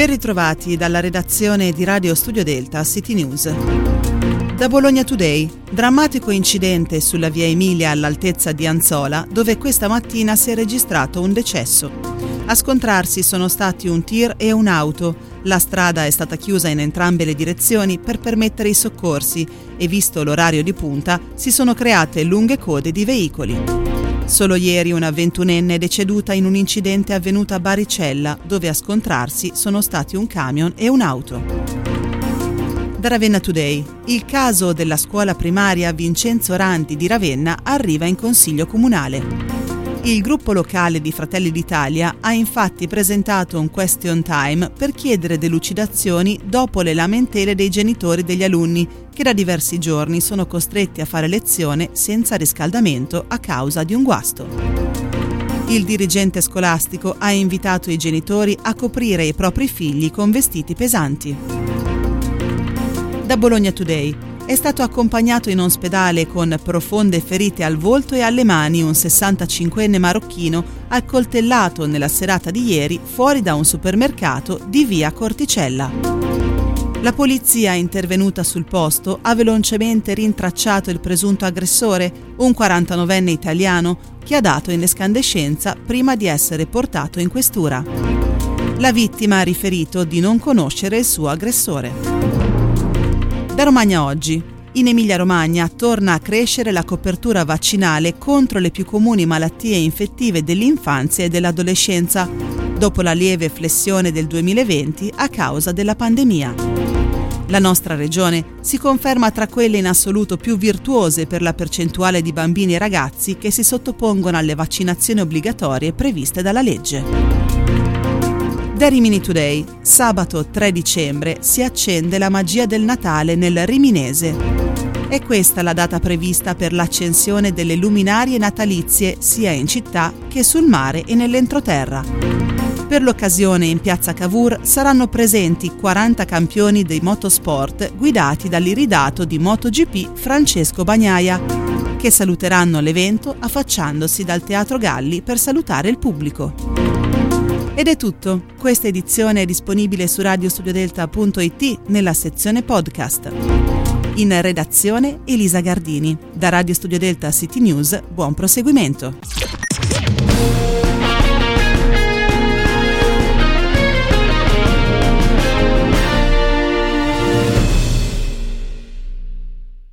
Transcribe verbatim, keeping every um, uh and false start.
Ben ritrovati dalla redazione di Radio Studio Delta City News. Da Bologna Today, drammatico incidente sulla via Emilia all'altezza di Anzola, dove questa mattina si è registrato un decesso. A scontrarsi sono stati un tir e un'auto. La strada è stata chiusa in entrambe le direzioni per permettere i soccorsi e, visto l'orario di punta, si sono create lunghe code di veicoli. Solo ieri una ventunenne è deceduta in un incidente avvenuto a Baricella, dove a scontrarsi sono stati un camion e un'auto. Da Ravenna Today, il caso della scuola primaria Vincenzo Randi di Ravenna arriva in Consiglio Comunale. Il gruppo locale di Fratelli d'Italia ha infatti presentato un question time per chiedere delucidazioni dopo le lamentele dei genitori degli alunni che da diversi giorni sono costretti a fare lezione senza riscaldamento a causa di un guasto. Il dirigente scolastico ha invitato i genitori a coprire i propri figli con vestiti pesanti. Da Bologna Today, è stato accompagnato in ospedale con profonde ferite al volto e alle mani un sessantacinquenne marocchino accoltellato nella serata di ieri fuori da un supermercato di via Corticella. La polizia intervenuta sul posto ha velocemente rintracciato il presunto aggressore, un quarantanovenne italiano, che ha dato in escandescenza prima di essere portato in questura. La vittima ha riferito di non conoscere il suo aggressore. Da Romagna Oggi. In Emilia-Romagna torna a crescere la copertura vaccinale contro le più comuni malattie infettive dell'infanzia e dell'adolescenza, dopo la lieve flessione del duemilaventi a causa della pandemia. La nostra regione si conferma tra quelle in assoluto più virtuose per la percentuale di bambini e ragazzi che si sottopongono alle vaccinazioni obbligatorie previste dalla legge. Da Rimini Today, sabato tre dicembre si accende la magia del Natale nel Riminese. È questa la data prevista per l'accensione delle luminarie natalizie sia in città che sul mare e nell'entroterra. Per l'occasione in piazza Cavour saranno presenti quaranta campioni dei motorsport guidati dall'iridato di MotoGP Francesco Bagnaia, che saluteranno l'evento affacciandosi dal Teatro Galli per salutare il pubblico. Ed è tutto. Questa edizione è disponibile su radiostudiodelta punto it nella sezione podcast. In redazione Elisa Gardini. Da Radio Studio Delta City News, buon proseguimento.